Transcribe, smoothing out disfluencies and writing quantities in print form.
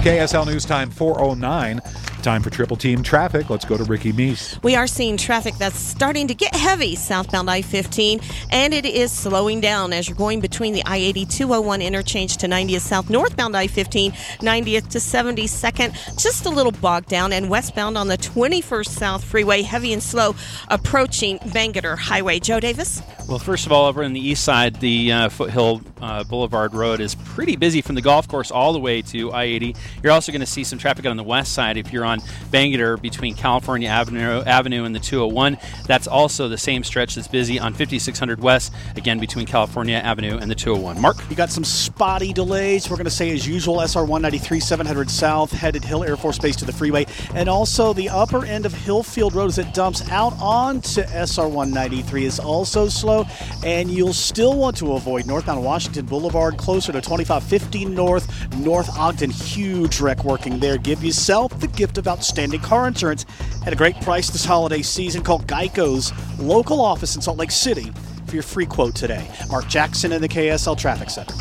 KSL News Time 4:09. Time for Triple Team Traffic. Let's go to Ricky Meese. We are seeing traffic that's starting to get heavy southbound I-15, and it is slowing down as you're going between the I-80-201 interchange to 90th South, northbound I-15, 90th to 72nd, just a little bogged down, and westbound on the 21st South Freeway, heavy and slow, approaching Bangerter Highway. Joe Davis? Well, first of all, over on the east side, the Foothill Boulevard Road is pretty busy from the golf course all the way to I-80. You're also going to see some traffic on the west side if you're on Bangerter between California Avenue and the 201. That's also the same stretch that's busy on 5600 West, again between California Avenue and the 201. Mark? You got some spotty delays. We're going to say, as usual, SR 193 700 South, headed Hill Air Force Base to the freeway. And also the upper end of Hillfield Road as it dumps out onto SR 193 is also slow. And you'll still want to avoid northbound Washington Boulevard closer to 2550 North Ogden. Huge wreck working there. Give yourself the gift of outstanding car insurance at a great price this holiday season. Call Geico's local office in Salt Lake City for your free quote today. Mark Jackson in the KSL Traffic Center.